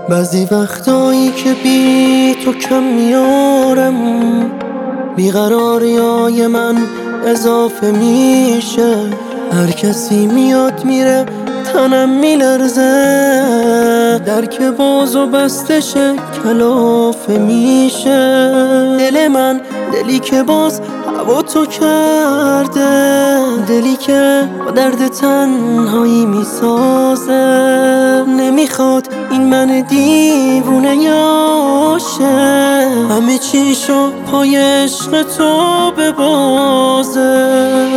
بعضی وقتایی که بی تو کم میارم، بیقراریای من اضافه میشه. هر کسی میاد میره تنم میلرزه، درک باز و بستشه کلافه میشه. دل من دلی که باز هوا تو کرده، دلی که با درد تنهایی میسازه. نمیخواد این من دیوونه یاشه، همه چیشو پای عشق تو ببازه.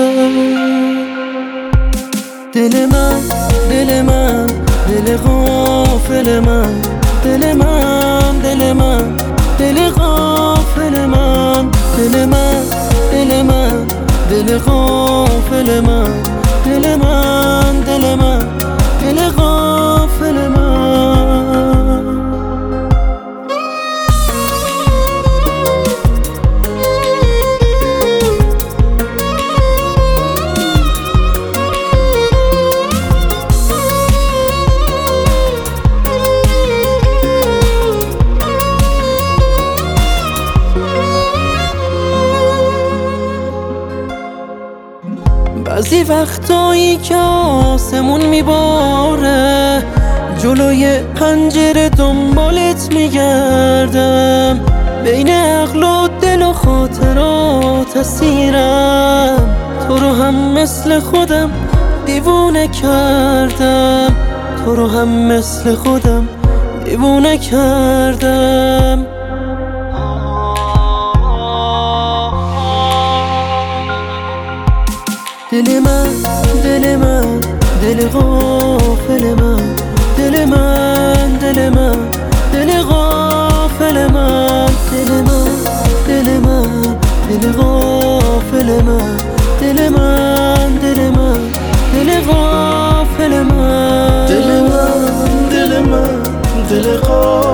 دل من دل من دل غافل من، دل من دل من دل غافل من، دل من دل من دل غافل من، دل من دل من دل غافل من. بعضی وقتایی که آسمون میباره، جلوی پنجره دنبالت میگردم. بین عقل و دل و خاطرات اسیرم، تو رو هم مثل خودم دیوونه کردم، تو رو هم مثل خودم دیوونه کردم. دل من دل من دل غافل من، دل من دل من دل غافل من، دل من دل من دل غافل من، دل من دل من دل غافل من، دل من دل من دل غافل